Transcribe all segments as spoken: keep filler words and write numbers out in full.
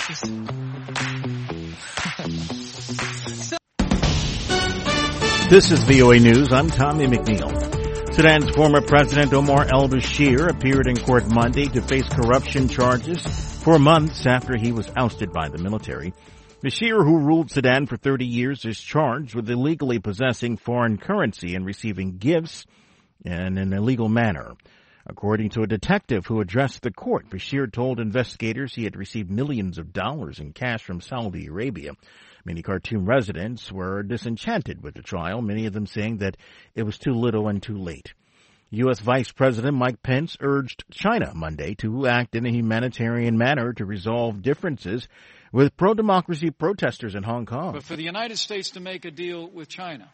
This is V O A News. I'm Tommy McNeil. Sudan's former president Omar al-Bashir appeared in court Monday to face corruption charges for months after he was ousted by the military. Bashir, who ruled Sudan for thirty years, is charged with illegally possessing foreign currency and receiving gifts in an illegal manner. According to a detective who addressed the court, Bashir told investigators he had received millions of dollars in cash from Saudi Arabia. Many Khartoum residents were disenchanted with the trial, many of them saying that it was too little and too late. U S. Vice President Mike Pence urged China Monday to act in a humanitarian manner to resolve differences with pro-democracy protesters in Hong Kong. But for the United States to make a deal with China,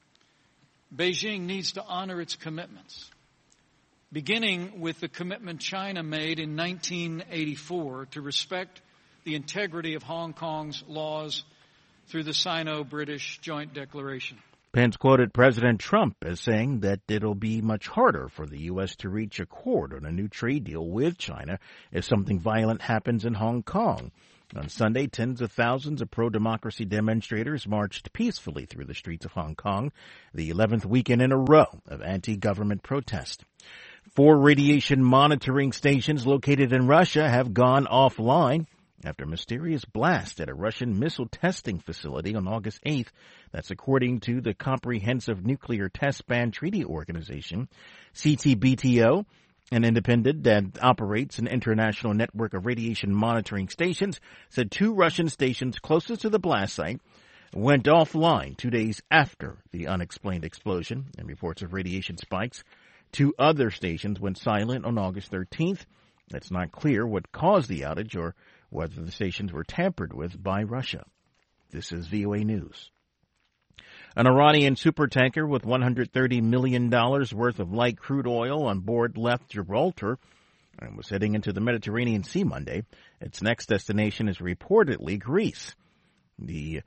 Beijing needs to honor its commitments, beginning with the commitment China made in nineteen eighty-four to respect the integrity of Hong Kong's laws through the Sino-British Joint Declaration. Pence quoted President Trump as saying that it'll be much harder for the U S to reach accord on a new trade deal with China if something violent happens in Hong Kong. On Sunday, tens of thousands of pro-democracy demonstrators marched peacefully through the streets of Hong Kong, the eleventh weekend in a row of anti-government protest. Four radiation monitoring stations located in Russia have gone offline after a mysterious blast at a Russian missile testing facility on August eighth. That's according to the Comprehensive Nuclear Test Ban Treaty Organization, C T B T O. An independent that operates an international network of radiation monitoring stations said two Russian stations closest to the blast site went offline two days after the unexplained explosion, and reports of radiation spikes. Two other stations went silent on August thirteenth. It's not clear what caused the outage or whether the stations were tampered with by Russia. This is V O A News. An Iranian supertanker with one hundred thirty million dollars worth of light crude oil on board left Gibraltar and was heading into the Mediterranean Sea Monday. Its next destination is reportedly Greece. The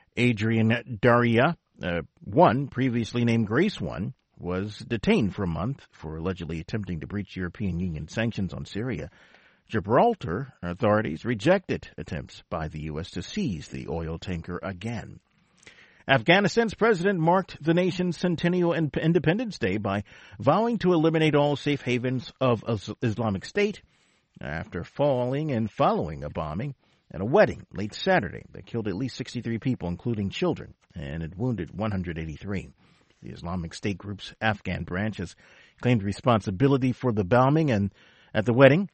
Adrian Daria uh, one, previously named Grace one, was detained for a month for allegedly attempting to breach European Union sanctions on Syria. Gibraltar authorities rejected attempts by the U S to seize the oil tanker again. Afghanistan's president marked the nation's centennial Independence Day by vowing to eliminate all safe havens of Islamic State after falling and following a bombing at a wedding late Saturday that killed at least sixty-three people, including children, and it wounded one hundred eighty-three. The Islamic State group's Afghan branch has claimed responsibility for the bombing, and at the wedding,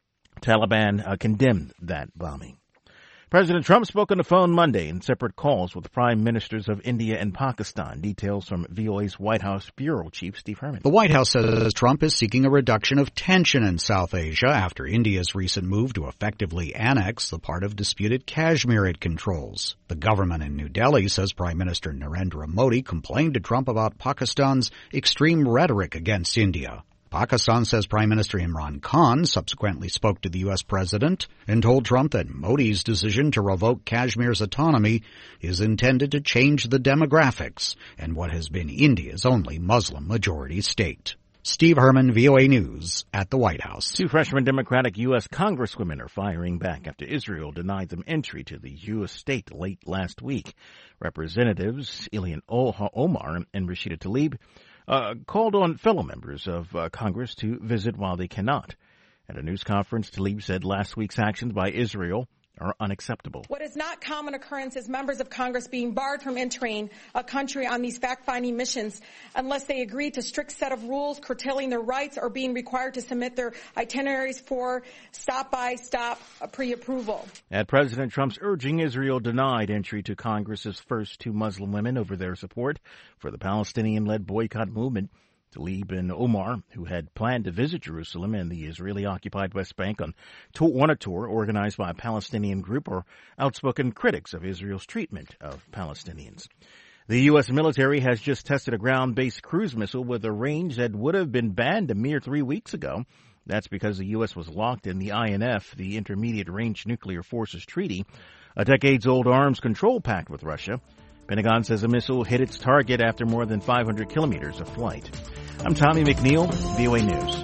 Taliban uh, condemned that bombing. President Trump spoke on the phone Monday in separate calls with prime ministers of India and Pakistan. Details from V O A's White House Bureau Chief Steve Herman. The White House says Trump is seeking a reduction of tension in South Asia after India's recent move to effectively annex the part of disputed Kashmir it controls. The government in New Delhi says Prime Minister Narendra Modi complained to Trump about Pakistan's extreme rhetoric against India. Pakistan says Prime Minister Imran Khan subsequently spoke to the U S president and told Trump that Modi's decision to revoke Kashmir's autonomy is intended to change the demographics in what has been India's only Muslim-majority state. Steve Herman, V O A News, at the White House. Two freshman Democratic U S congresswomen are firing back after Israel denied them entry to the Jewish state late last week. Representatives Ilhan Omar and Rashida Tlaib Uh, called on fellow members of uh, Congress to visit while they cannot. At a news conference, Tlaib said last week's actions by Israel are unacceptable. What is not common occurrence is members of Congress being barred from entering a country on these fact-finding missions unless they agree to strict set of rules curtailing their rights or being required to submit their itineraries for stop-by-stop pre-approval. At President Trump's urging, Israel denied entry to Congress's first two Muslim women over their support for the Palestinian-led boycott movement. Tlaib and Omar, who had planned to visit Jerusalem and the Israeli-occupied West Bank on, tour, on a tour organized by a Palestinian group, are outspoken critics of Israel's treatment of Palestinians. The U S military has just tested a ground-based cruise missile with a range that would have been banned a mere three weeks ago. That's because the U S was locked in the I N F, the Intermediate Range Nuclear Forces Treaty, a decades-old arms control pact with Russia. Pentagon says the missile hit its target after more than five hundred kilometers of flight. I'm Tommy McNeil, V O A News.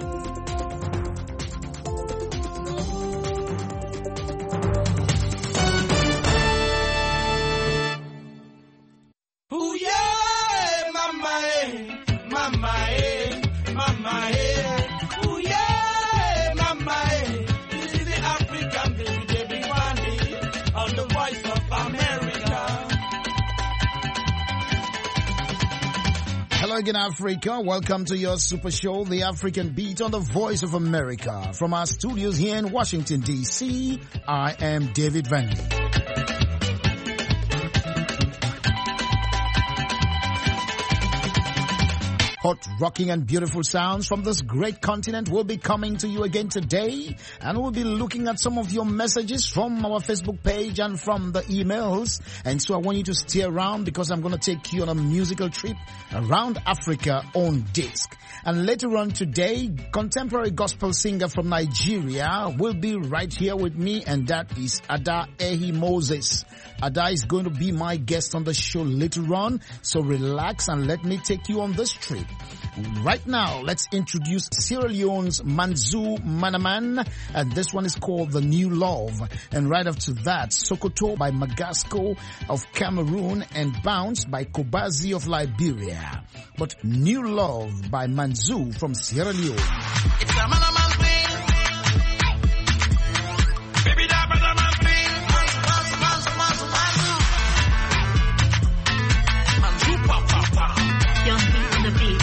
on the Voice of America. Hello again, Africa. Welcome to your super show, The African Beat on the Voice of America. From our studios here in Washington, D C, I am David Vanley. Hot, rocking and beautiful sounds from this great continent will be coming to you again today, and we'll be looking at some of your messages from our Facebook page and from the emails. And so I want you to stay around because I'm going to take you on a musical trip around Africa on disc. And later on today, contemporary gospel singer from Nigeria will be right here with me, and that is Ada Ehi Moses. Ada is going to be my guest on the show later on, so relax and let me take you on this trip. Right now, let's introduce Sierra Leone's Manzou Manaman, and this one is called The New Love. And right after that, Sokoto by Magasco of Cameroon and Bounce by Kobazi of Liberia. But New Love by Manzou from Sierra Leone. It's a Manaman thing. Baby, that Manaman thing. Manzou, Manzou, Manzou, Manzou. Manzou, pa, pa, pa. Young beat on the beat.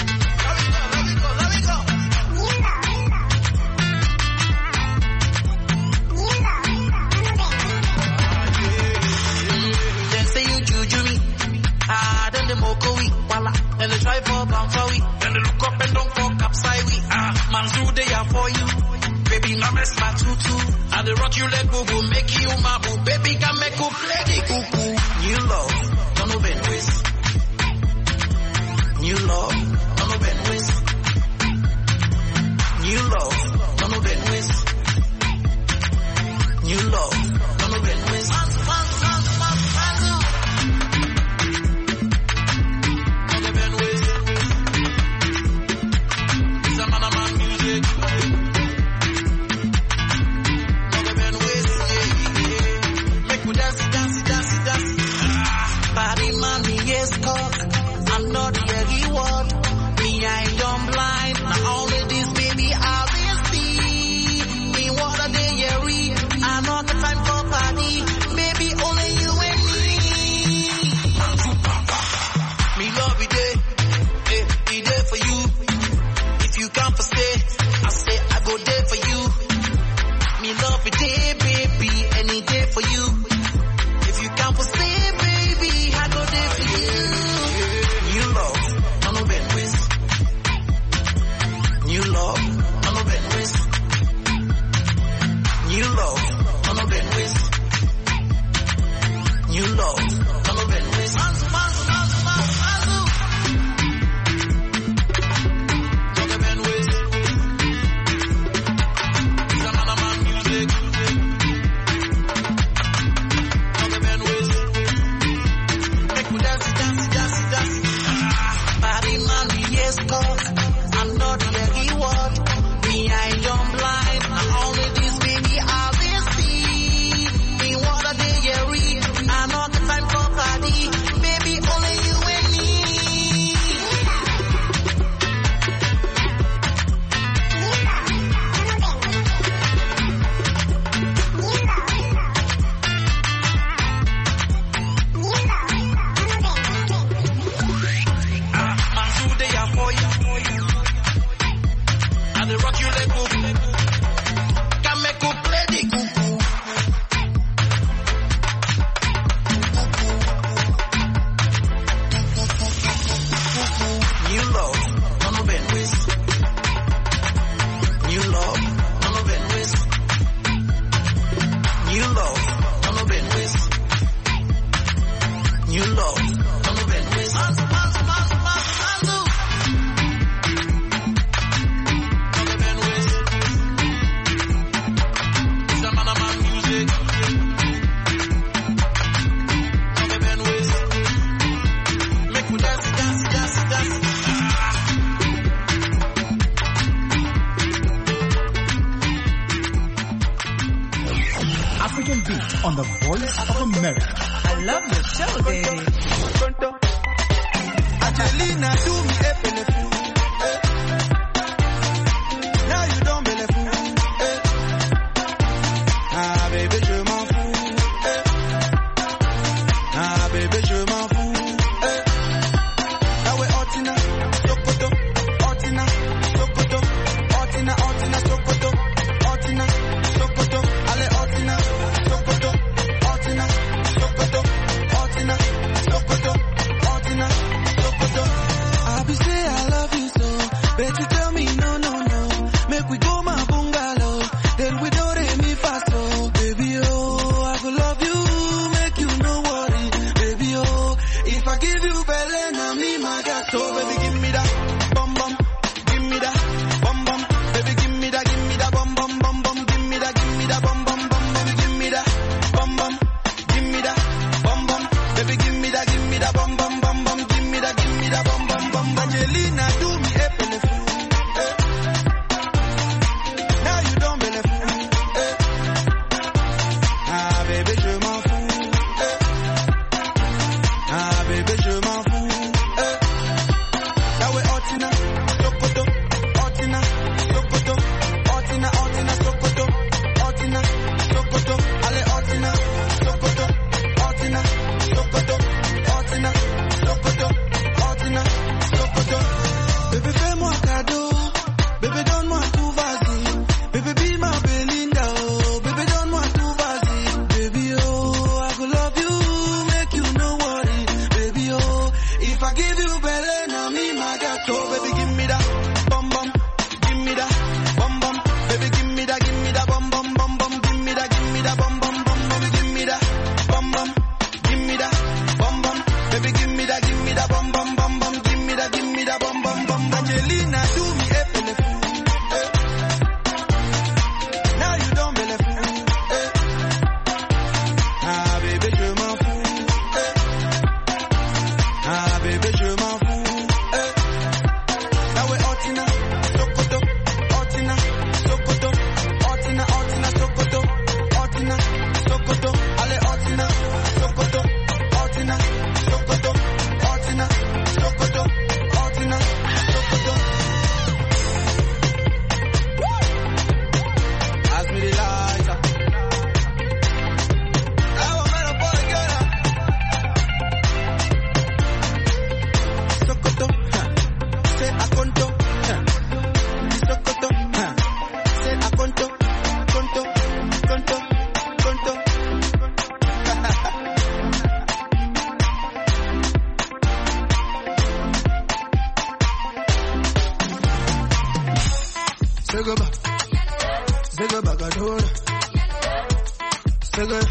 And they try for bounce for we. Then they look up and don't for capside we. Ah, Manzou, they are for you. Baby, now mess my tutu. And they rock you like boo boo, make you my boo. Baby, can make you play the cuckoo. New love, don't know Ben Wiz. New love, don't know Ben Wiz. New love, don't know Ben Wiz. New love, don't know Ben Wiz. Manzou, Manzou, Manzou, Manzou, Manzou. I'm not the reward. Me, I don't blind. Now only this baby I will see. Me, what a day you read. I'm not the time for party. Maybe only you and me. Me love you day. Hey, be there for you. If you can't stay, I say I go there for you. Me love you day, baby. Any day for you. If you can't stay, baby, I go there for you. New love, I know Ben Wiz. New love, I know Ben Wiz. New love, I know Ben Wiz. New love, I know Ben Wiz. Manzou, Manzou, Manzou, Manzou, Manzou. Know Ben Wiz. It's a man of man music. Know Ben Wiz. Make me dance, dance, dance, dance. Body man, yes, cock. I'm not the reward. Me, I don't blind. Now only this baby I will see. Me, what a day you read. I'm not the time for party. Baby, only you and me. Manzou, they are for you. And they rock you like boo. Can make you play the cuckoo. New love, I know Ben Wiz. New love, I know Ben Wiz. New love, I know Ben Wiz. New love, I know Ben Wiz. Manzou, Manzou, Manzou, Manzou, Manzou. Know Ben Wiz. It's a man of man music. Know Ben Wiz. Make me dance, dance, dance, dance. African Beat on the Voice of America. I love your show, baby. Angelina, do me a bellefou. Eh. Now you don't bellefou. Eh. Ah, baby, je m'en fous. Eh. Agadora. Sugar.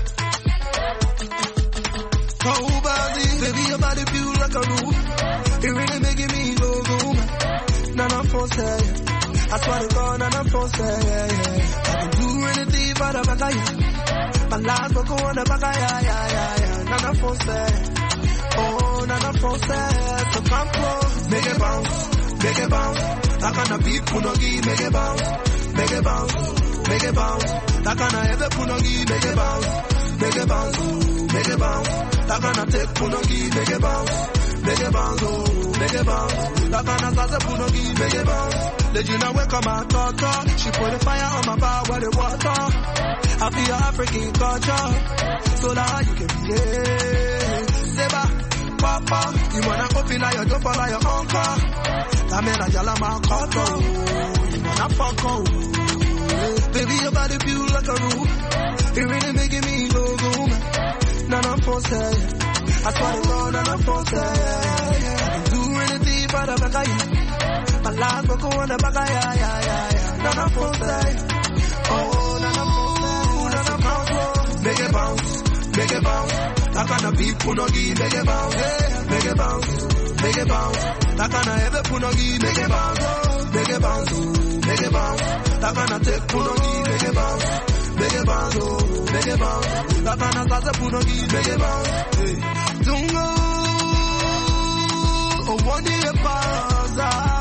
Oh, baby, baby, your body feel like a room. It really making me go boom. Nana for say, I swear to God, Nana for say, yeah, yeah. I can do anything for the back, yeah. My last book on the back, yeah, yeah, yeah, yeah. Nana for say, oh, Nana for say, so come close, make it bounce, make it bounce. That kind of beat, punogi, make it bounce, make it bounce, make it bounce. That kind of ever punogi, make it bounce, make it bounce, make it bounce. That kind of take punogi, make it bounce, make it bounce, oh, make it bounce. That kind of salsa punogi, make it bounce. Let you know where come my daughter. She put the fire on my bar where the water. I feel your African culture, so that you can be yeah. Seba, papa, you wanna open up your door for like your uncle. That man a jala my koto, you wanna fuck oh. Baby, your body feel like a room. It really making me go boom. Nana for say, I swear to God, Nana for say, I can do anything for the back, yeah. My last book on the back, yeah, yeah, yeah, yeah. Nana for say, oh, Nana for say, Nana for say, make it bounce, make it bounce. That kind of beat punogi, make it bounce, make it bounce, make it bounce. That kind of heavy punogi, make it bounce, make it bounce, make it bounce. That kind of take punogi, make it bounce. Make it bounce, oh, make it bounce. That kind of salsa punogi, make it bounce. Hey, don't go, oh, one day pass,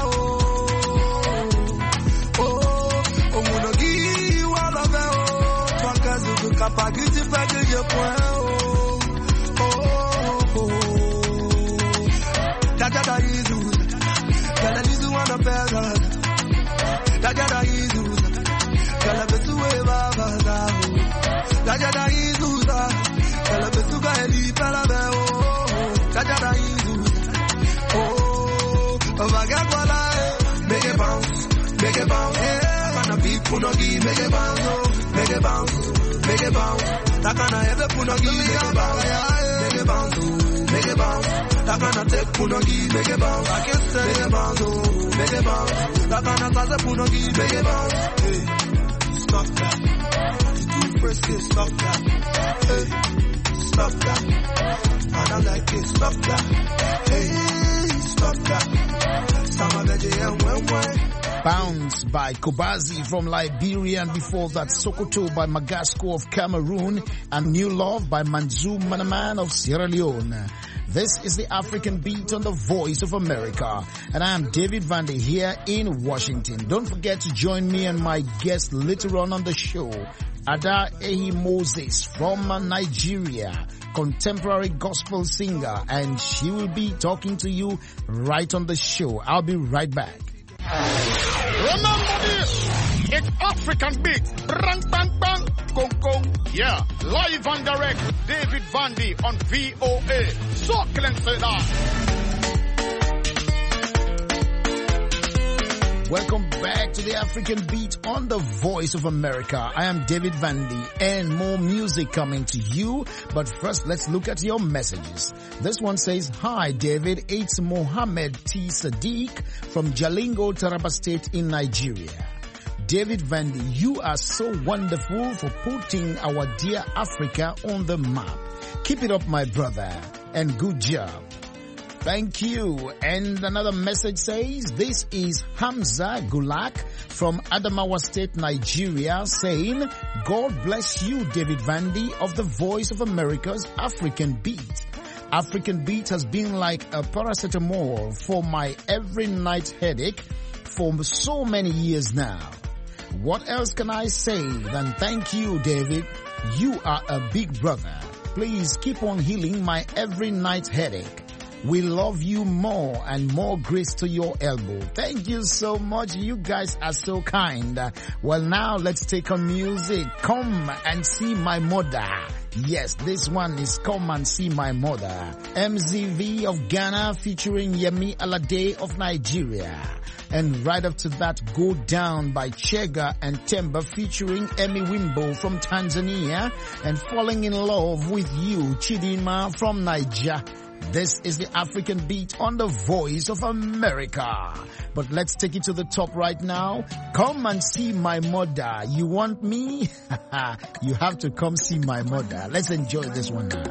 oh, oh, oh, punogi, wala be, oh, twakazu kukapa kiti peke je point, oh, oh, oh, Jaja da yizu, kala lizu wana pega, Jaja da yizu. Kala betuwe baba zao, Jaja da izuza. Kala betuga eli pala beo, Jaja da izuza. Oh, vagakwala, make it bounce, make it bounce. Yeah, kana beat punogi, make it bounce, oh, make it bounce, make it bounce. That kana ever punogi, make it bounce, make it bounce, oh, make it bounce. That kana take punogi, make it bounce. I can say make it bounce, oh, make it bounce. That kana salsa punogi, make it bounce. Hey. Stop that. It's too frisky, stop that. Hey, stop that. I don't like it, stop that. Hey, stop that. Sama veggie and when when. Bounce by Kobazi from Liberia, and before that Sokoto by Magasco of Cameroon, and New Love by Manzou Manaman of Sierra Leone. This is the African Beat on the Voice of America, and I am David Vandy here in Washington. Don't forget to join me and my guest later on on the show, Ada Ehi Moses from Nigeria, contemporary gospel singer, and she will be talking to you right on the show. I'll be right back. Remember this, it's African Beat, bang bang bang, gong gong, yeah, live and direct, David Vandy on V O A, so can say that. Welcome back to the African Beat on the Voice of America. I am David Vandy, and more music coming to you. But first, let's look at your messages. This one says, hi David, it's Mohammed T. Sadiq from Jalingo, Taraba State in Nigeria. David Vandy, you are so wonderful for putting our dear Africa on the map. Keep it up, my brother, and good job. Thank you. And another message says, this is Hamza Gulak from Adamawa State, Nigeria, saying, God bless you, David Vandy of the Voice of America's African Beat. African Beat has been like a paracetamol for my every night headache for so many years now. What else can I say than thank you, David? You are a big brother. Please keep on healing my every night headache. We love you more and more grace to your elbow. Thank you so much. You guys are so kind. Well, now let's take on music. Come and see my mother. Yes, this one is Come and See My Mother. M Z V of Ghana featuring Yemi Alade of Nigeria. And right up to that, Go Down by Chega and Temba featuring Emmy Wimbo from Tanzania. And Falling in Love with You, Chidinma from Nigeria. This is the African beat on the Voice of America. But let's take it to the top right now. Come and see my mother. You want me? You have to come see my mother. Let's enjoy this one now.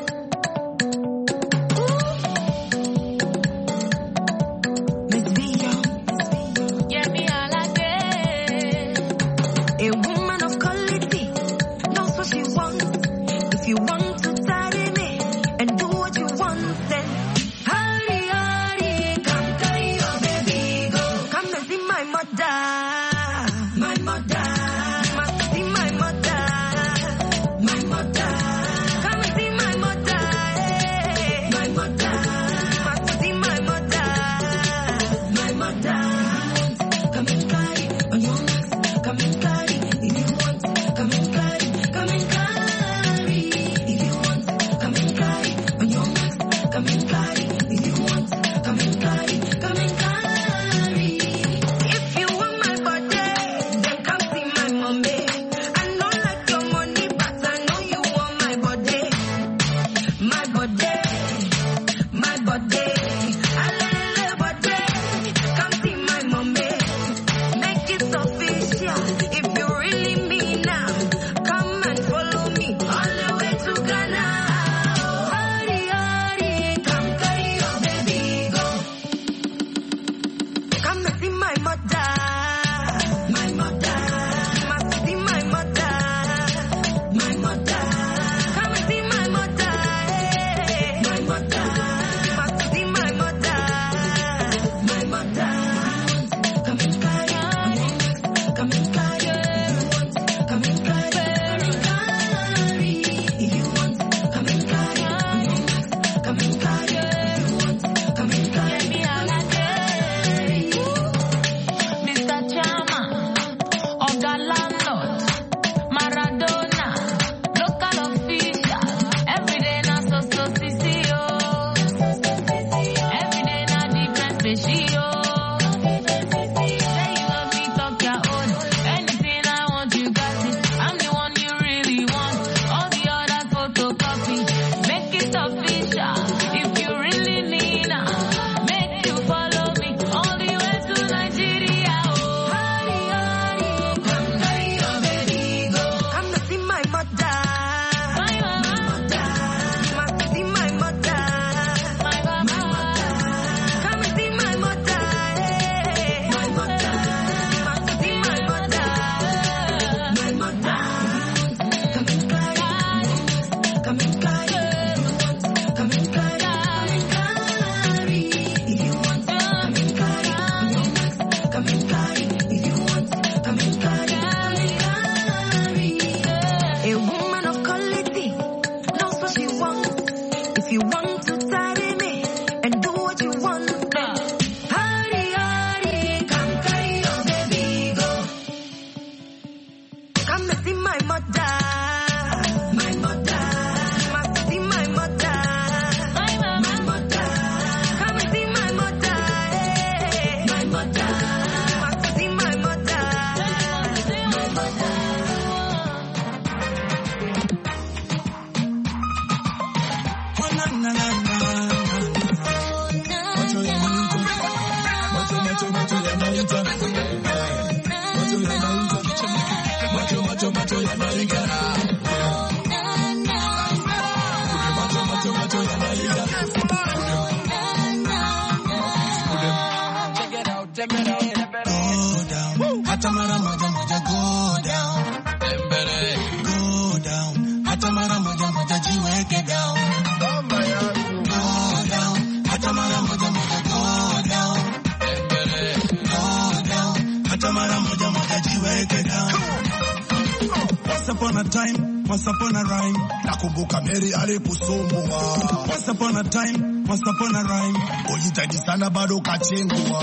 Once upon a rhyme, nakumbuka Mary alikusumbua. Once upon a time, once upon a rhyme, ujitahidi sana bado kachengua.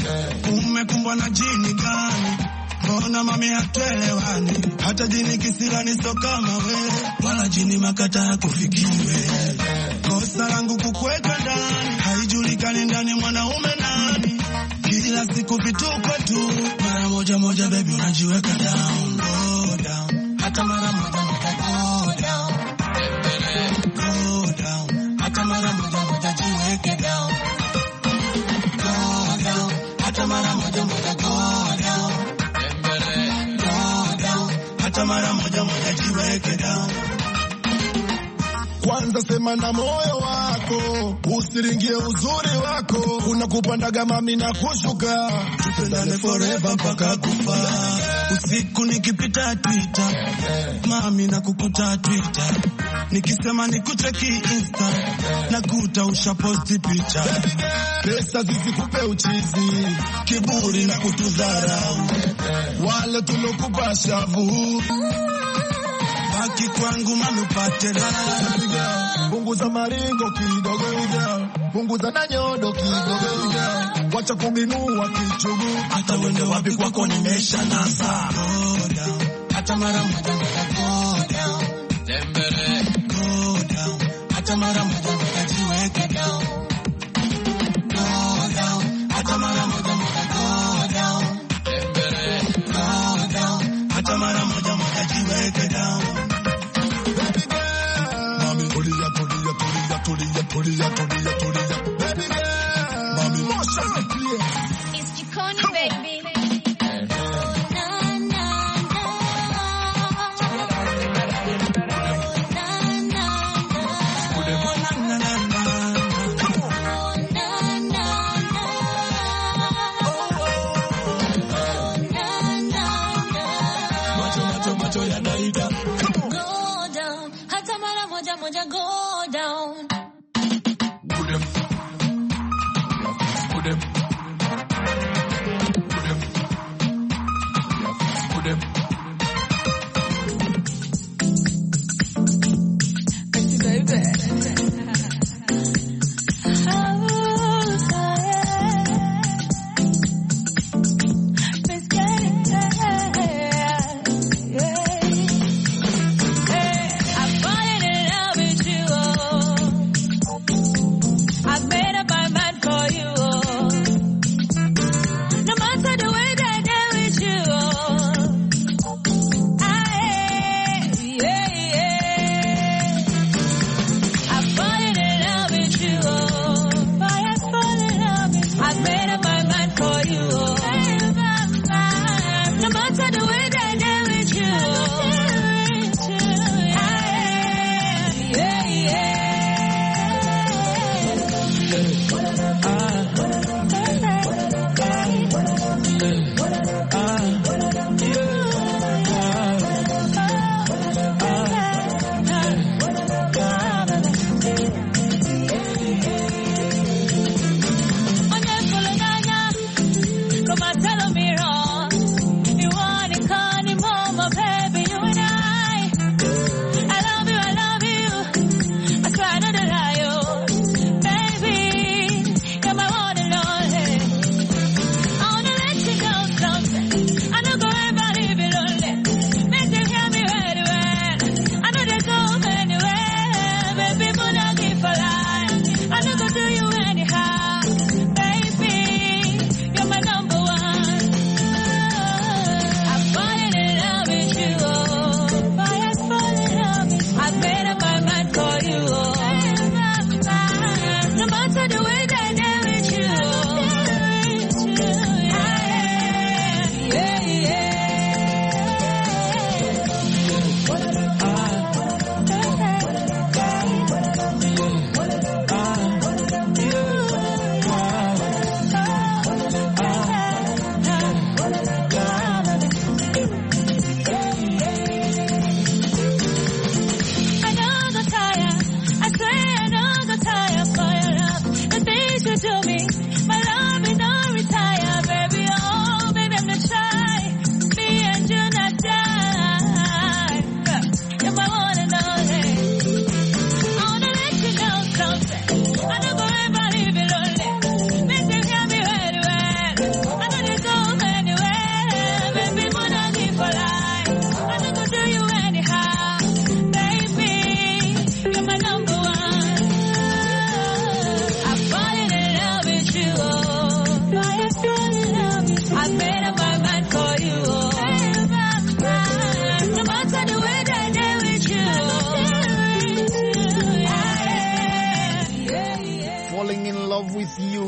Umekumbwa na jini gani? Mbona mami hatuelewani? Hata jini kisirani so kama we, wala jini makata kufikiwe. Kosa langu kukuweka ndani, haijulikani ndani mwanaume nani. Kila siku vituko tu, mara moja moja baby unajiweka down, go down. Hata mara moja moja go down, go down. Hata mara moja hata mara moja moja jiweke down. Kwanza sema na moyo wako, usiringie uzuri wako, unakupandaga mami na kushuka, tupendane forever mpaka kufa. Usiku nikipita Twitter, mami na kukuta Twitter, nikisema nikucheki Insta, nakuta ushaposti picha. Pesa zisikupe uchizi, kiburi na kutudharau, wale tulokupa shavu, baki kwangu mami upate raha. Punguza maringo kidogo ujao, punguza na nyodo kidogo ujao, wacha kuminua kichugu, hata wende wapi kwako nimesha nasa. Go down, hata mara moja go down, tembele go down, hata mara moja jiweke down. Go down, hata mara moja go down, tembele go down, hata mara moja jiweke down. Tolia, tolia, tolia, baby girl. Mommy, what's up, please? It's Chicone, baby. Go down, hata mara moja moja go down.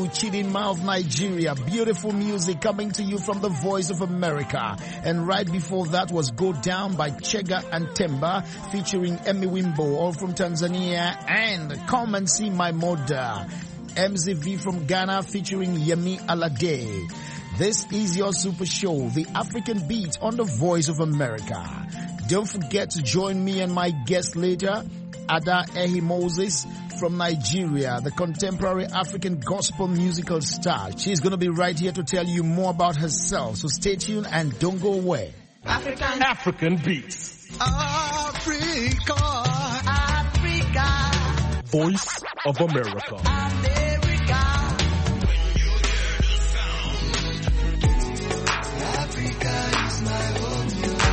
Chidinma of Nigeria. Beautiful music coming to you from the Voice of America. And right before that was Go Down by Chega and Temba featuring Emmy Wimbo, all from Tanzania. And Come and See My Mother, M Z V from Ghana featuring Yemi Alade. This is your Super Show, the African Beat on the Voice of America. Don't forget to join me and my guest later, Ada Ehi Moses from Nigeria, the contemporary African gospel musical star. She's going to be right here to tell you more about herself. So stay tuned and don't go away. African, African Beats. Africa, Africa. Voice of America. America. Africa is my home.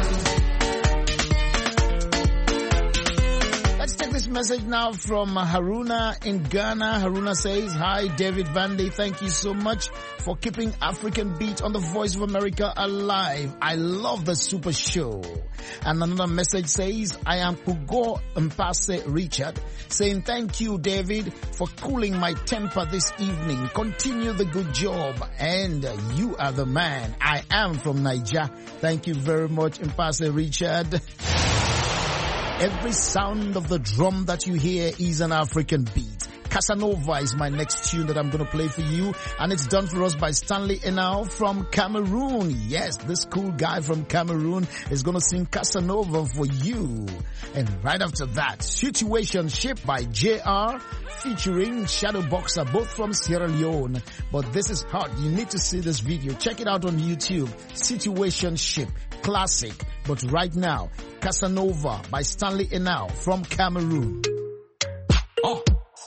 Let's take this message now from Haruna in Ghana. Haruna says, hi, David Vandy. Thank you so much for keeping African Beat on the Voice of America alive. I love the Super Show. And another message says, I am Pugo Mpase Richard, saying thank you, David, for cooling my temper this evening. Continue the good job. And you are the man. I am from Niger. Thank you very much, Mpase Richard. Every sound of the drum that you hear is an African beat. Casanova is my next tune that I'm going to play for you, and it's done for us by Stanley Enau from Cameroon. Yes, this cool guy from Cameroon is going to sing Casanova for you. And right after that, Situationship by J R featuring Shadow Boxer, both from Sierra Leone. But this is hot. You need to see this video. Check it out on YouTube. Situationship, classic. But right now, Casanova by Stanley Enau from Cameroon. Oh.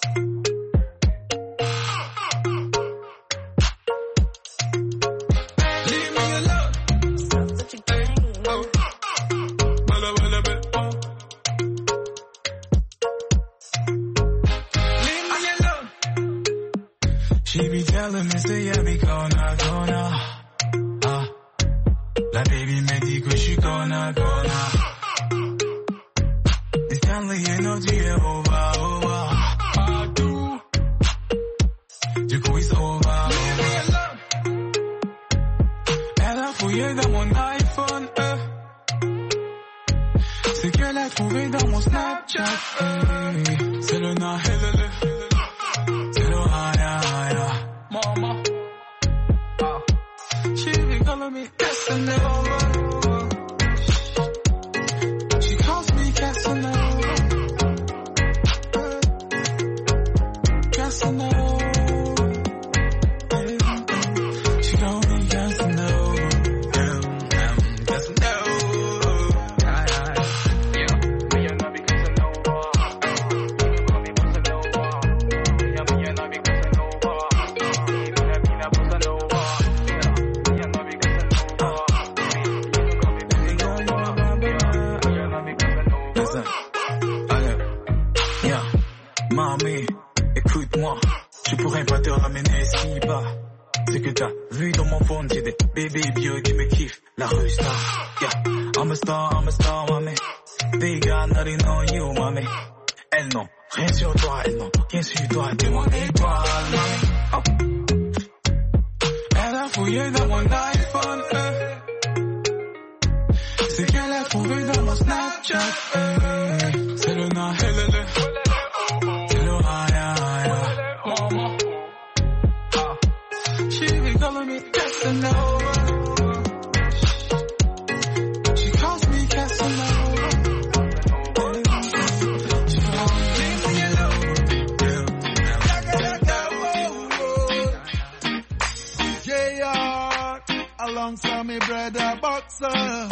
She be telling me, say, yeah, me gonna, gonna. Ah, la baby me dit que je suis gonna, gonna. It's Stanley, you know, tu es over, over. Ah, do. Du coup, it's over, over. Elle a fouillé dans mon iPhone, euh. C'est qu'elle a trouvé dans mon Snapchat, euh. C'est le na, helele. C'est le haya, haya. Mama. Ah. She be calling me Casanova. She calls me Casanova. Casanova. She calls me Casanova. Casanova. Yeah, me and I be Casanova. Mamie, écoute-moi, je pourrais pas te ramener si bas. C'est que t'as vu dans mon phone, j'ai des bébés bio qui me kiffent. La rue star, yeah. I'm a star, I'm a star, mamie. They got nothing on you, mamie. Elles n'ont rien sur toi, elles n'ont rien sur toi. T'es mon étoile, mamie. Oh. Elle a fouillé dans mon iPhone, euh. C'est qu'elle a trouvé dans mon Snapchat, euh. C'est le na, helele. C'est le haya, haya. Mama. Ah. She be calling me Casanova. She calls me Casanova. She calls me Casanova. J R alongside me brother Boxer.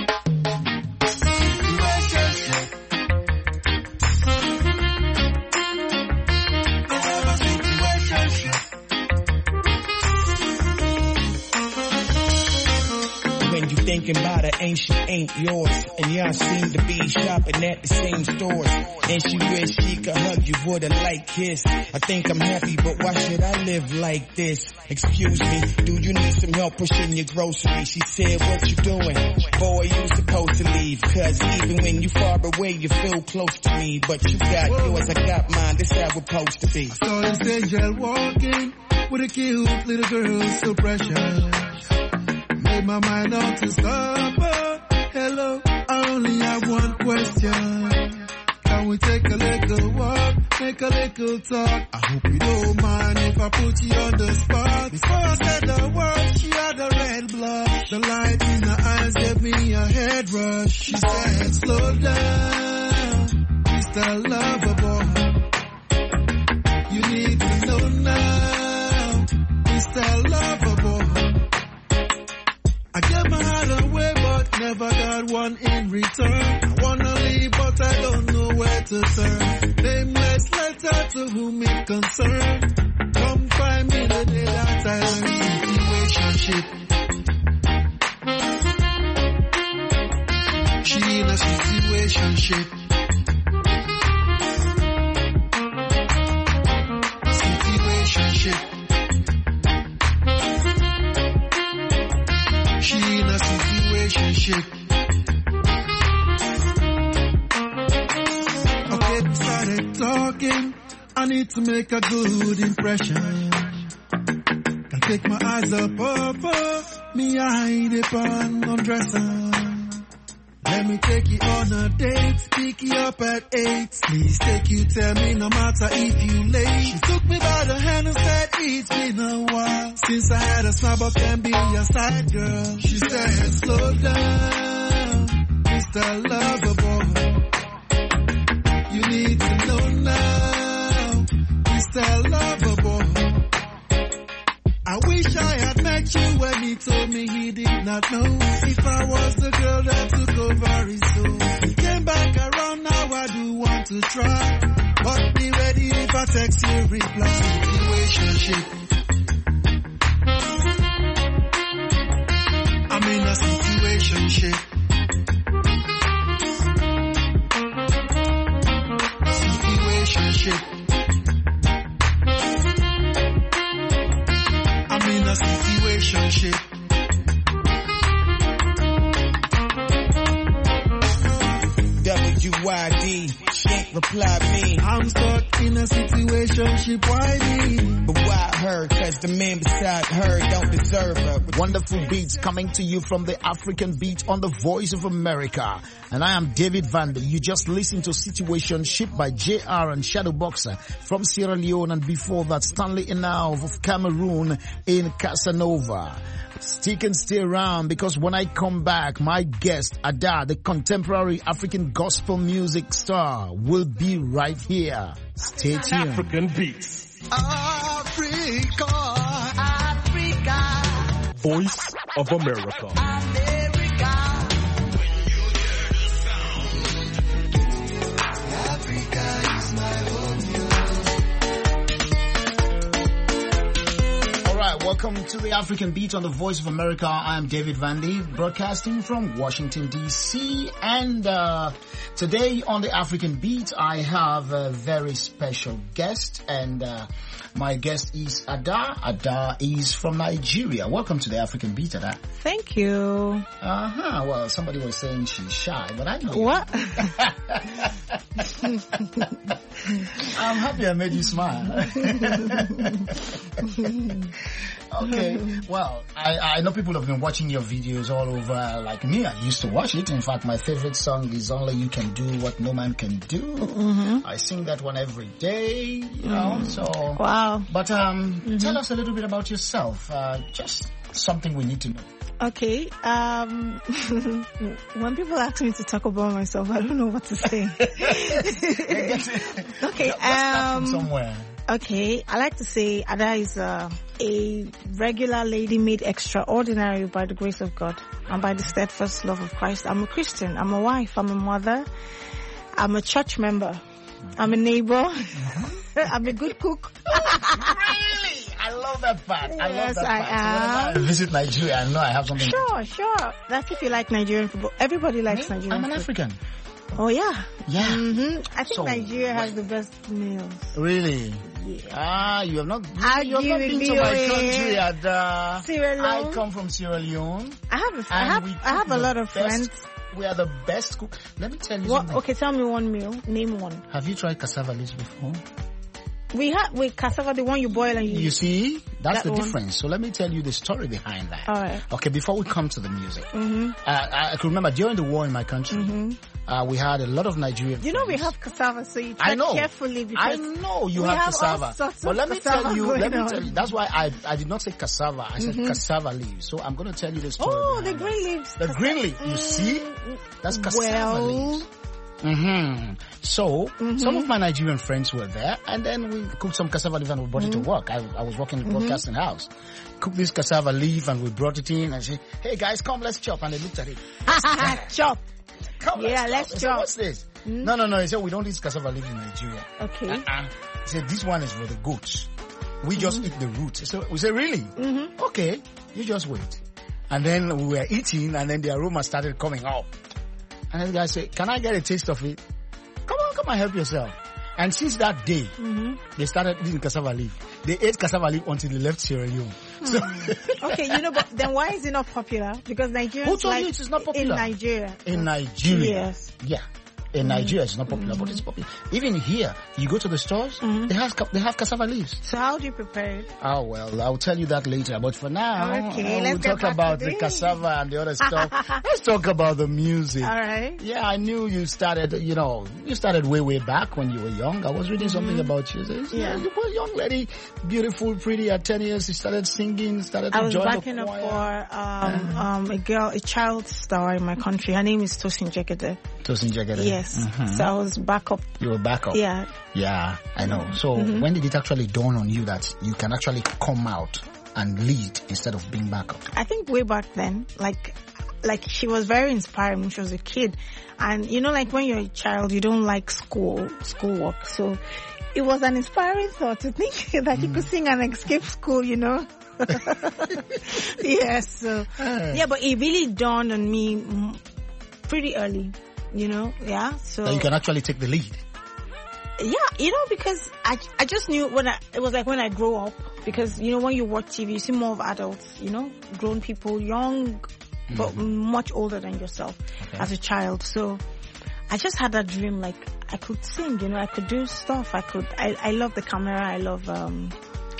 When you thinking about her, ain't she ain't yours? And y'all seem to be shopping at the same stores. And she wish she could hug you with a light kiss. I think I'm happy, but why should I live like this? Excuse me, do you need some help pushing your groceries? She said, what you doing? Boy, you supposed to leave. Cause even when you far away, you feel close to me. But you got yours, I got mine, this how we're supposed to be. I saw this angel walking with a cute little girl so precious. Made my mind out to stop her. Hello, I only have one question. Can we take a little walk, make a little talk? I hope you don't mind if I put you on the spot. Before I said the word, she had a red blush. The light in her eyes gave me a head rush. She said, slow down, Mister Lover Boy. You need to know now, Mister Lover Boy. I gave my heart away, but never got one in return. I wanna leave, but I don't know where to turn. Nameless letter to whom it concern. Come find me the day that I learn situationship. She in a situationship. Situationship. She in a situationship. Okay, started talking. I need to make a good impression. Can take my eyes up over me, I hide it on undressing. Let me take you on a date, pick you up at eight. Please take you, tell me no matter if you late. She took me by the hand and said it's been a while since I had a snub up and be your side girl. She said slow down, Mister Lover Boy. You need to know now, Mister Lover Boy. I wish I had met you when he told me he did not know if I was the girl that took over his soul. He came back around, now I do want to try, but be ready if I text you reply. Situationship. I'm in a situationship. Situationship. I'm in a situationship. W Y D, she ain't reply me. I'm stuck in a situationship, why me? But why her? Cause the man beside her don't deserve her. Wonderful beats coming to you from the African Beat on the Voice of America. And I am David Vandy. You just listened to Situationship by J R and Shadow Boxer from Sierra Leone, and before that Stanley Inauv of Cameroon in Casanova. Stick and stay around, because when I come back, my guest Ada, the contemporary African gospel music star, will be right here. Stay tuned. African Beats. Africa, Africa. Voice of America. America. Africa is my home. Alright, welcome to the African Beat on the Voice of America. I am David Vandy, broadcasting from Washington, D C. And uh, today on the African Beat, I have a very special guest. And uh, my guest is Ada. Ada is from Nigeria. Welcome to the African Beat, Ada. Thank you. Uh-huh. Well, somebody was saying she's shy, but I know. What? I'm happy I made you smile. Okay, well, I, I know people have been watching your videos all over, like me. I used to watch it. In fact, my favorite song is Only You Can Do What No Man Can Do. Mm-hmm. I sing that one every day, you know, so. Wow. But um, Mm-hmm. tell us a little bit about yourself, uh, just something we need to know. Okay, um, when people ask me to talk about myself, I don't know what to say. Okay, um, somewhere. Okay, I like to say Ada is a, a regular lady made extraordinary by the grace of God and by the steadfast love of Christ. I'm a Christian, I'm a wife, I'm a mother, I'm a church member, I'm a neighbor, I'm a good cook. Really? I love that part. Yes, I love that I part. am. So whenever I visit Nigeria, I know I have something. Sure, sure. That's if you like Nigerian football. Everybody likes Me? Nigerian I'm an food. African. Oh, yeah. Yeah. Mm-hmm. I think So, Nigeria has the best meals. Really? Yeah. Ah, you have not, I'll you have give not it been me to my away. country at uh, Sierra Leone. I come from Sierra Leone. I have a, I and have, we I have cook a the lot of best- friends. We are the best cook. Let me tell you What? something. Okay, tell me one meal. Name one. Have you tried cassava leaves before? We have with cassava, the one you boil and you. You see, that's that the one. difference. So let me tell you the story behind that. All right. Okay, before we come to the music, Mm-hmm. uh, I can remember during the war in my country, Mm-hmm. uh, we had a lot of Nigerian. You know we have cassava, so you I tread know. carefully I because know you we have, have all cassava, sorts but of let me cassava tell you. Let going me on. tell you. That's why I I did not say cassava. I said Mhm. cassava leaves. So I'm going to tell you the story. Oh, the behind green that. leaves. The green leaf. You see, that's cassava Well, leaves. Mm-hmm. So some of my Nigerian friends were there, and then we cooked some cassava leaf and we brought it to work. I, I was working in the Mhm. broadcasting house. Cooked this cassava leaf and we brought it in and said, "Hey guys, come, let's chop." And they looked at it. Chop. Come, Yeah, let's, let's chop. I said, chop. "What's this?" No, no, no. He said, "We don't eat cassava leaf in Nigeria." Okay. Uh-uh. He said, "This one is for the goats. We just eat the roots." So we said, "Really?" Mm-hmm. Okay, you just wait. And then we were eating, and then the aroma started coming up. And then the guy said, "Can I get a taste of it?" Come on, come and help yourself. And since that day, Mm-hmm. they started eating cassava leaf. They ate cassava leaf until they left Sierra Leone. So, Okay, you know, but then why is it not popular? Because Nigerians Who told like you it is not popular? in Nigeria. in Nigeria, Yes. yeah. In Nigeria, it's not popular, but it's popular. Even here, you go to the stores, they have ca- they have cassava leaves. So how do you prepare it? Oh well, I'll tell you that later. But for now, Okay, uh, let's we'll get talk back about to the this. cassava and the other stuff. Let's talk about the music. All right. Yeah, I knew you started. You know, you started way way back when you were young. I was reading something about you. Says, Yeah. you were a young lady, beautiful, pretty. At ten years, you started singing. Started I to was join backing the up choir. for um, um, a girl, a child star in my country. Her name is Tosin Jekede. Tosin Jekede. Yes. Mhm. So I was backup. You were backup. Yeah. Yeah, I know. So Mhm. when did it actually dawn on you that you can actually come out and lead instead of being backup? I think way back then, like, like she was very inspiring when she was a kid. And you know, like when you're a child, you don't like school, schoolwork. So it was an inspiring thought to think that you could sing and escape school, you know? Yes. So, yeah, but it really dawned on me mm, pretty early, you know? Yeah. So That you can actually take the lead. yeah, you know, because I I just knew when I, it was like when I grow up, because, you know, when you watch T V, you see more of adults, you know, grown people, young, but much older than yourself as a child. So I just had that dream, like I could sing, you know, I could do stuff. I could, I, I love the camera. I love, um,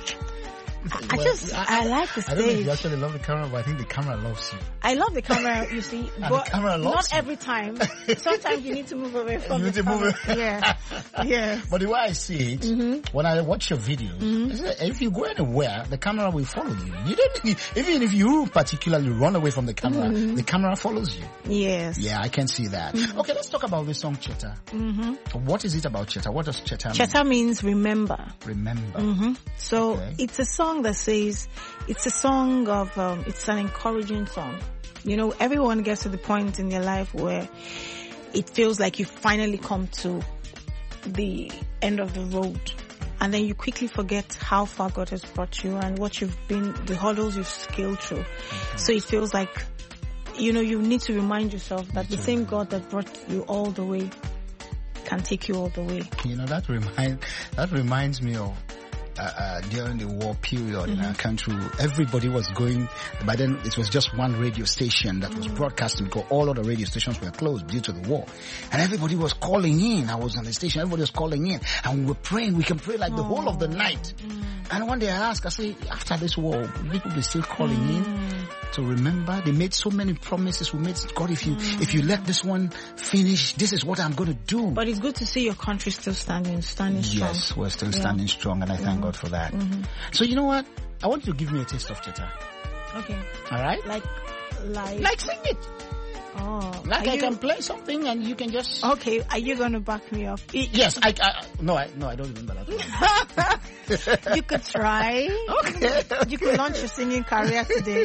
I, I Well, just, I, like the I don't know if stage. you actually love the camera, but I think the camera loves you. I love the camera, you see, And but the camera not loves you. every time. Sometimes you need to move away from You need the to move camera. Yeah, yeah. But the way I see it, when I watch your videos, is that if you go anywhere, the camera will follow you. You don't, even if you particularly run away from the camera, Mhm. the camera follows you. Yes. Yeah, I can see that. Okay, let's talk about the song Cheta. Mm-hmm. What is it about Cheta? What does Cheta mean? Cheta means remember. Remember. hmm So Okay. it's a song that says, it's a song of, um, it's an encouraging song. You know, everyone gets to the point in their life where it feels like you finally come to the end of the road. And then you quickly forget how far God has brought you and what you've been, the hurdles you've scaled through. So it feels like, you know, you need to remind yourself that the same God that brought you all the way can take you all the way. You know, that remind that reminds me of uh, uh, during the war period in our country. Everybody was going, by then it was just one radio station that was broadcasting because all other radio stations were closed due to the war. And everybody was calling in. I was on the station, everybody was calling in. And we were praying, we can pray like the whole of the night. And one day I asked, I say, after this war, will people be still calling in to remember? They made so many promises. We made, God, if you, if you let this one finish, this is what I'm going to do. But it's good to see your country still standing, standing strong. Yes, we're still Yeah. standing strong, and I thank God for that. Mhm. So you know what? I want you to give me a taste of Cheta. Okay. All right? Like, like, Like sing it. oh, Like are I you- can play something, and you can just. Okay, are you going to back me up? Yes, I, I. No, I no, I don't remember that one. You could try. Okay. You could launch your singing career today.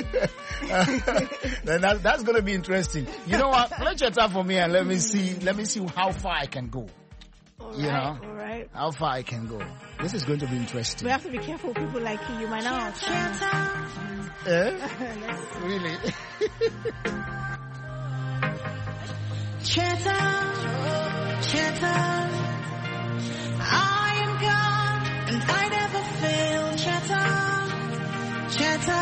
Then that, that's going to be interesting. You know what? Play Cheta for me, and let me see. Let me see how far I can go. You know, All right. how far I can go. This is going to be interesting. We have to be careful. People like you, you might not. Eh? Really? Cheta, Cheta, I am God and I never fail. Cheta, Cheta,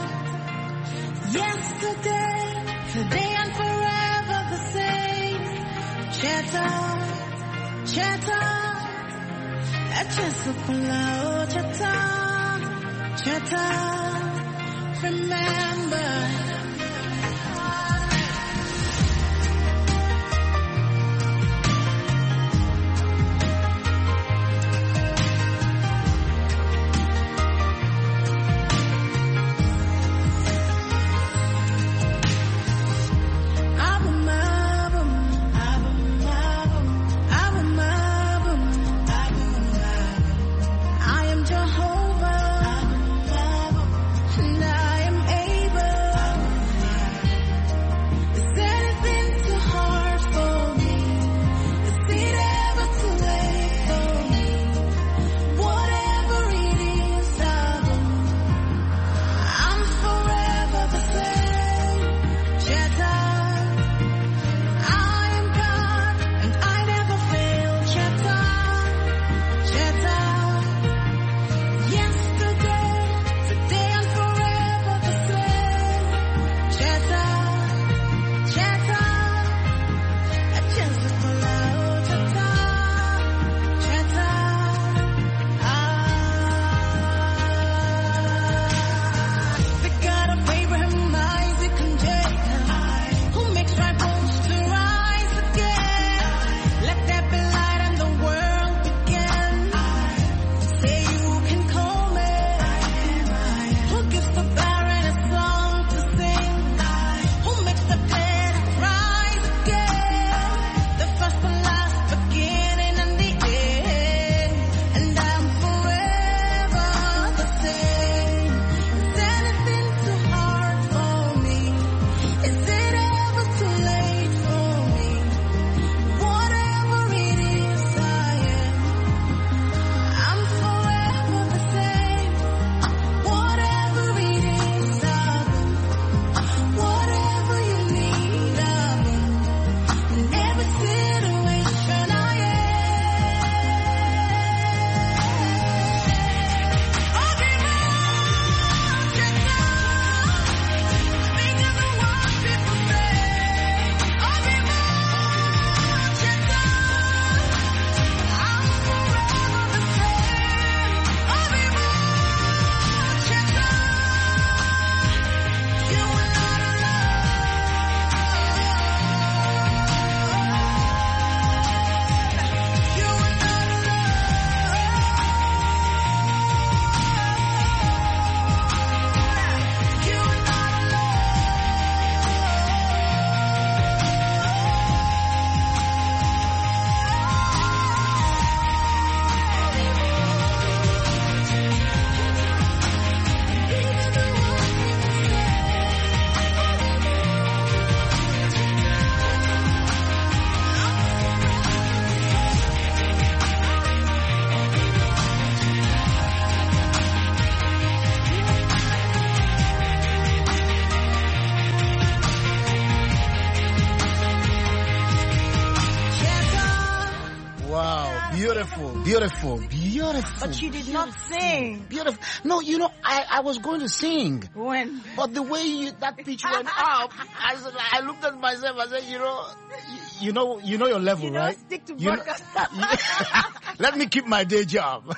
yesterday, today and forever the same. Cheta, Cheta, Beautiful, beautiful, beautiful. But you did beautiful, not sing. Beautiful. No, you know, I, I was going to sing. When? But the way you, that pitch went up, I, said, I looked at myself, I said, you know, you, you know, you know your level, you right? Don't stick to you know, let me keep my day job.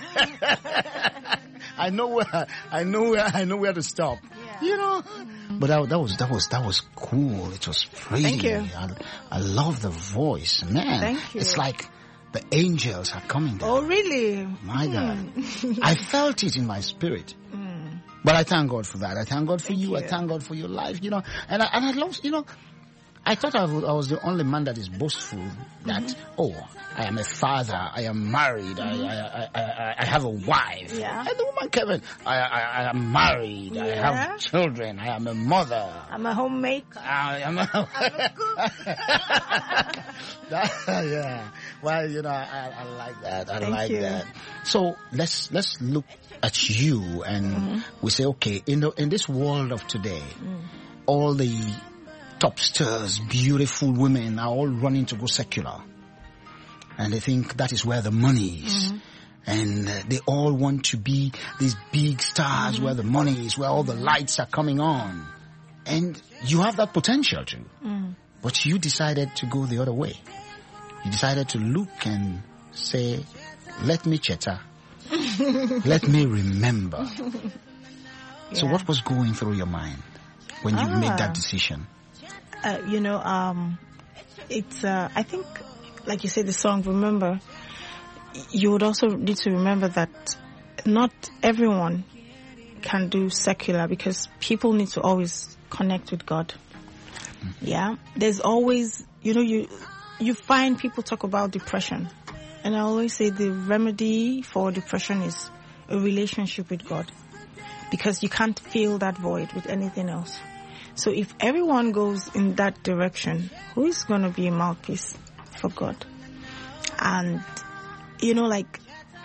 I know where, I know where, I know where to stop. Yeah. You know. Mm-hmm. But that, that was, that was, that was cool. It was pretty. Thank you. I, I love the voice, man. Thank you. It's like the angels are coming down. Oh, really? My mm. God. I felt it in my spirit. Mm. But I thank God for that. I thank God for you. you. I thank God for your life, you know. And I, and I love, you know, I thought I, would, I was the only man that is boastful that, mm-hmm. oh, I am a father, I am married, mm-hmm. I, I, I, I have a wife. Yeah. And the woman Kevin, I, I, I am married, yeah. I have children, I am a mother. I'm a homemaker. I am a, I'm a cook. that, yeah. Well, you know, I, I like that. I Thank like you. that. So let's let's look at you and mm-hmm. we say, okay, in the in this world of today, mm. all the top stars, beautiful women are all running to go secular. And they think that is where the money is. Mm-hmm. And uh, they all want to be these big stars mm-hmm. where the money is, where all the lights are coming on. And you have that potential too. Mm. But you decided to go the other way. You decided to look and say, let me Cheta Let me remember. So Yeah. what was going through your mind when you Ah. made that decision? Uh, you know, um, it's, uh, I think, like you said, the song, Remember, you would also need to remember that not everyone can do secular because people need to always connect with God. Yeah. There's always, you know, you, you find people talk about depression. And I always say the remedy for depression is a relationship with God. Because you can't fill that void with anything else. So if everyone goes in that direction, who is going to be a mouthpiece for God? And, you know, like,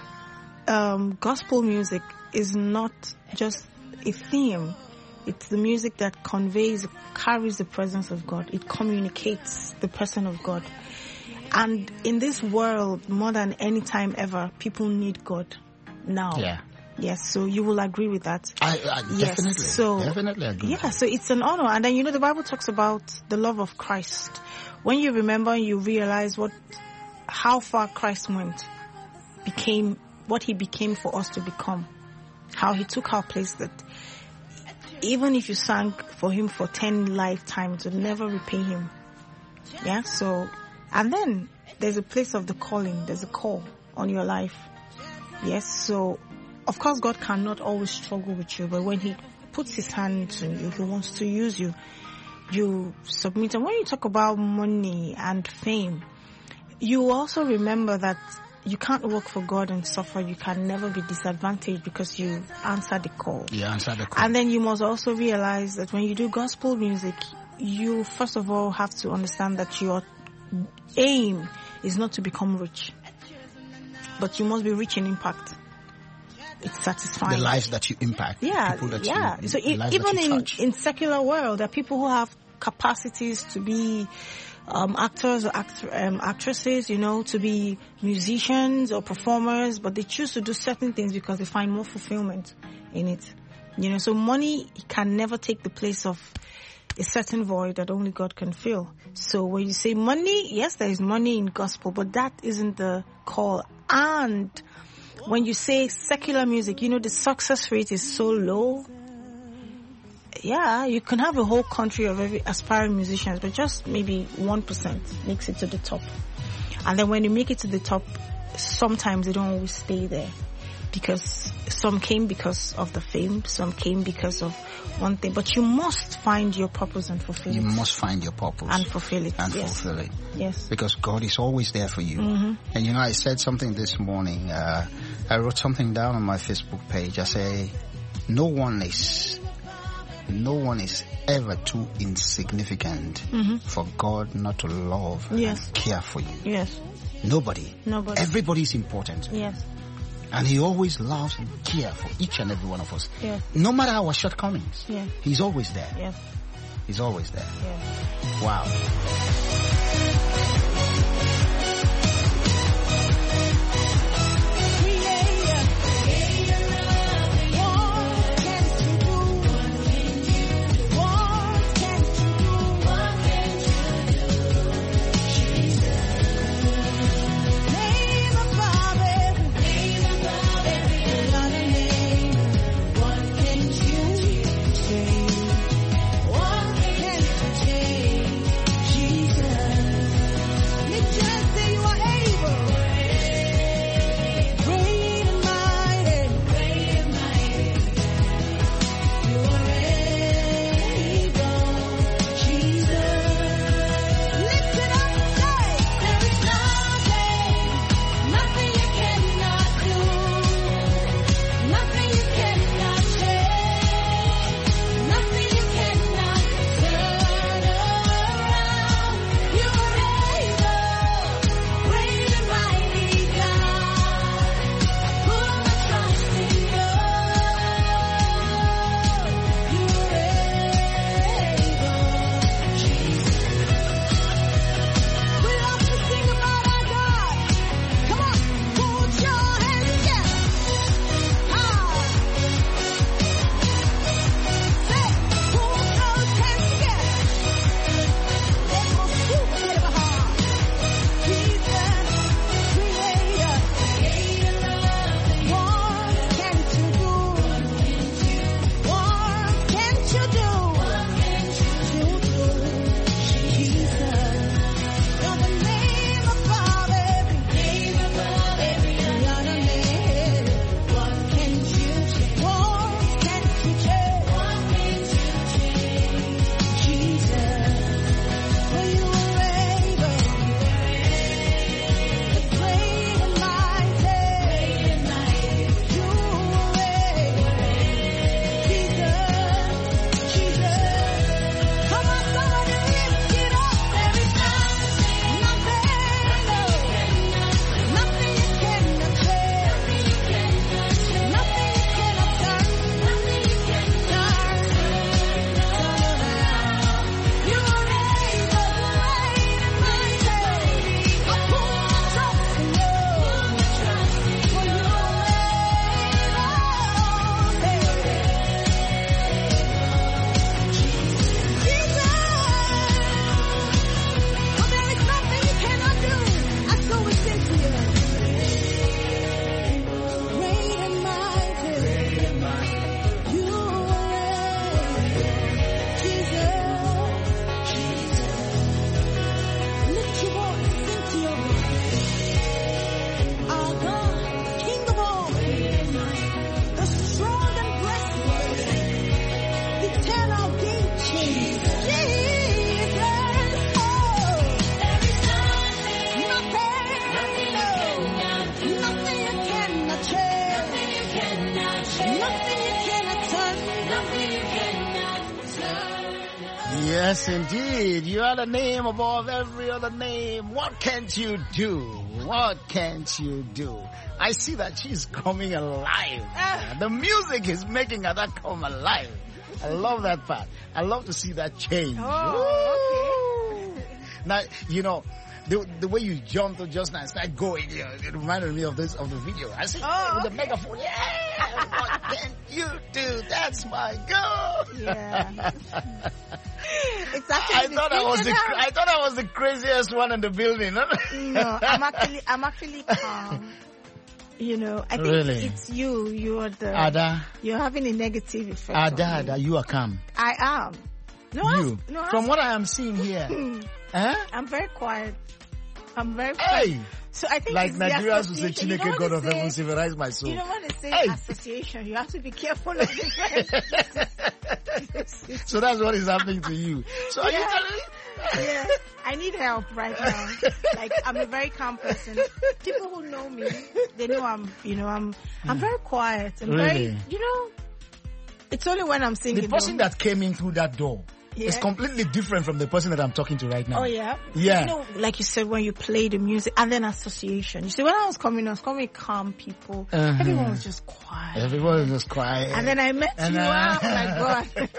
um, gospel music is not just a theme. It's the music that conveys, carries the presence of God. It communicates the person of God. And in this world, more than any time ever, people need God now. Yeah. Yes, so you will agree with that. I, I yes, definitely, so, definitely agree. Yeah, so it's an honor. And then, you know, the Bible talks about the love of Christ. When you remember, you realize what, how far Christ went, became, what he became for us to become. How he took our place, that even if you sang for him for ten lifetimes, it would never repay him. Yeah, so, and then there's a place of the calling, there's a call on your life. Yes, so, of course, God cannot always struggle with you, but when he puts his hand on you, he wants to use you, you submit. And when you talk about money and fame, you also remember that you can't work for God and suffer. You can never be disadvantaged because you answer the call. You answer the call. And then you must also realize that when you do gospel music, you first of all have to understand that your aim is not to become rich, but you must be rich in impact. It's satisfying. The lives that you impact. Yeah, people that yeah. You, so the e- lives even that you in, touch. in secular world, there are people who have capacities to be um, actors or act- um, actresses, you know, to be musicians or performers, but they choose to do certain things because they find more fulfillment in it. You know, so money can never take the place of a certain void that only God can fill. So when you say money, yes, there is money in gospel, but that isn't the call. And when you say secular music, you know, the success rate is so low. Yeah, you can have a whole country of every aspiring musicians, but just maybe one percent makes it to the top. And then when you make it to the top, sometimes they don't always stay there. Because some came because of the fame, some came because of one thing. But you must find your purpose and fulfill you it. You must find your purpose. And fulfill it. And yes. fulfill it. Yes. Because God is always there for you. Mm-hmm. And you know, I said something this morning. Uh, I wrote something down on my Facebook page. I say, no one is, no one is ever too insignificant mm-hmm. for God not to love yes. and care for you. Yes. Nobody. Nobody. Everybody is important. Yes. And he always loves and cares for each and every one of us. Yes. No matter our shortcomings. Yeah. He's always there. Yes. He's always there. Yeah. Wow. Nothing you cannot turn. Nothing you cannot turn. Yes, indeed. You are the name above every other name. What can't you do? What can't you do? I see that she's coming alive. The music is making her that come alive. I love that part. I love to see that change. Oh, okay. Now, you know, the the way you jumped just now and started going, you know, it reminded me of this of the video. I see Oh, with okay. the megaphone. Yeah, what can you do? That's my girl. Yeah. It's actually I thought I was the now. I thought I was the craziest one in the building. No, I'm actually I'm actually calm. You know, I think Really? it's you. You're the Ada, you're having a negative effect. Ada, on me. Ada, you are calm. I am. No, You, I, no. I- from what I am seeing here, eh? I'm very quiet. I'm very Hey, quiet. So I think like it's the Nigerians who say, association. You know "Chineke, what God they of say? heaven, civilize my soul." You know what they say? Hey. Association. You have to be careful of it. So that's what is happening to you. So are you Yeah. telling me? Yeah, I need help right now. Like, I'm a very calm person. People who know me, they know I'm, you know, I'm, I'm very quiet. I'm Really? very, you know, it's only when I'm singing. The person though. that came in through that door is Yeah. completely different from the person that I'm talking to right now. Oh yeah, Yeah. You know, like you said, when you play the music and then association. You see, when I was coming, I was coming with calm people. Uh-huh. Everyone was just quiet. Everyone is just quiet. And then I met And you. I- Oh my god.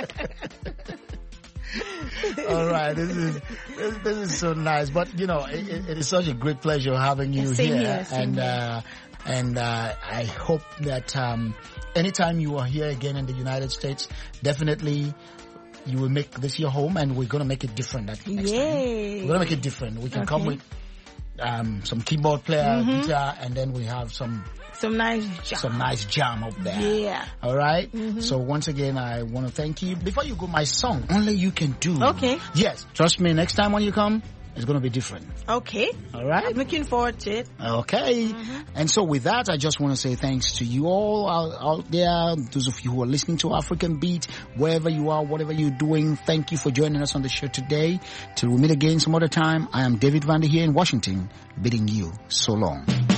All right, this is this, this is so nice. But you know, it, it is such a great pleasure having you Same here. here, same and here. uh, and uh, I hope that um, anytime you are here again in the United States, definitely you will make this your home, and we're gonna make it different. That next time. Yay. We're gonna make it different. We can come Okay. with um, some keyboard player, Mhm. guitar, and then we have some Some nice job. some nice jam up there. Yeah. All right? Mhm. So once again, I want to thank you. Before you go, my song, Only You Can Do. Okay. Yes. Trust me, next time when you come, it's going to be different. Okay. All right? I'm looking forward to it. Okay. And so with that, I just want to say thanks to you all out, out there, those of you who are listening to African Beat, wherever you are, whatever you're doing. Thank you for joining us on the show today. Till we meet again some other time, I am David Vander here in Washington, bidding you so long.